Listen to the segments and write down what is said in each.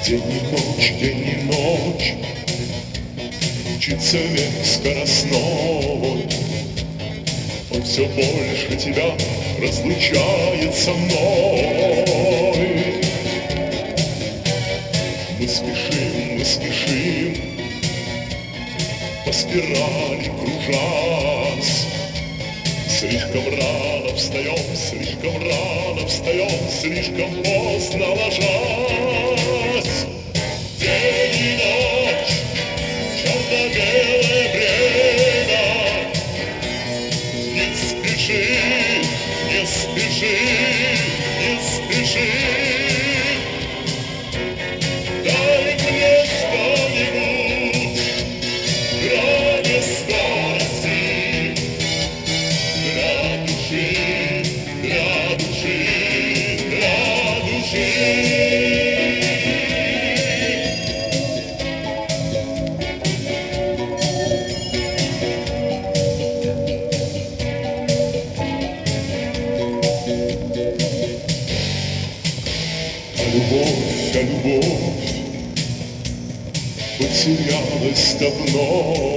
день и ночь, мчится век скоростной. Он все больше тебя разлучает со мной. Мы спешим по спирали кружась. Слишком рано встаем, слишком поздно ложась. День и ночь, черно-белое время. Не спеши, не спеши, не спеши. Дай мне что-нибудь, кроме скорости. Для души, для души, для души. А любовь потерялась давно.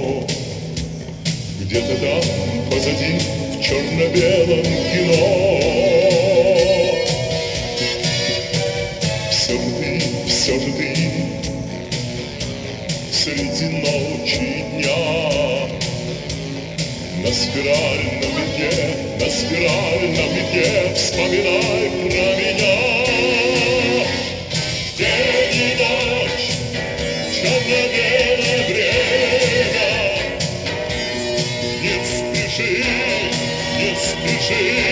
Где-то там позади в черно-белом кино. Все же ты среди ночи и дня на спиральном витке вспоминай про меня. День и ночь, черно-белое время. Не спеши, не спеши.